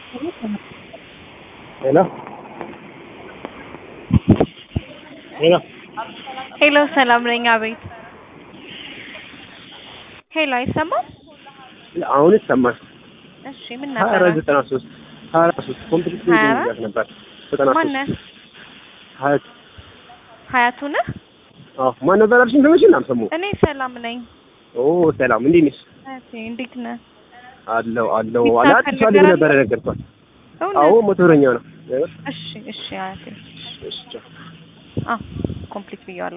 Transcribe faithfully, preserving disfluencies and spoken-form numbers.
ሄሎ ሄሎ ሄሎ ሰላም ነኝ። አቤት። ሄሎ አይሰማም? አሁን ይሰማል። እሺ ምን ሀያ ነበር? አራት ዘጠና ሶስት ሀያ አራት ሶስት ኮምፕሊት ሀያ ነው አራት ነበር ዘጠና ሶስት ማነህ? ሀያት ሀያቱ ነህ? አዎ ማን ነበር አልሽኝ? ተመችኝ አልሰማሁም። እኔ ሰላም ነኝ። ኦ ሰላም እንዴት ነሽ? እሺ እንዴት ነህ? አለው አለው ይታከል አላት ቻሊ ነገር ነበር አለ? ነገርኳት። እውነት? አዎ ሞተረኛ ነው። እሺ እሺ አያቴ እሺ ቻው። አዎ ኮምፕሊት ብያለሁ።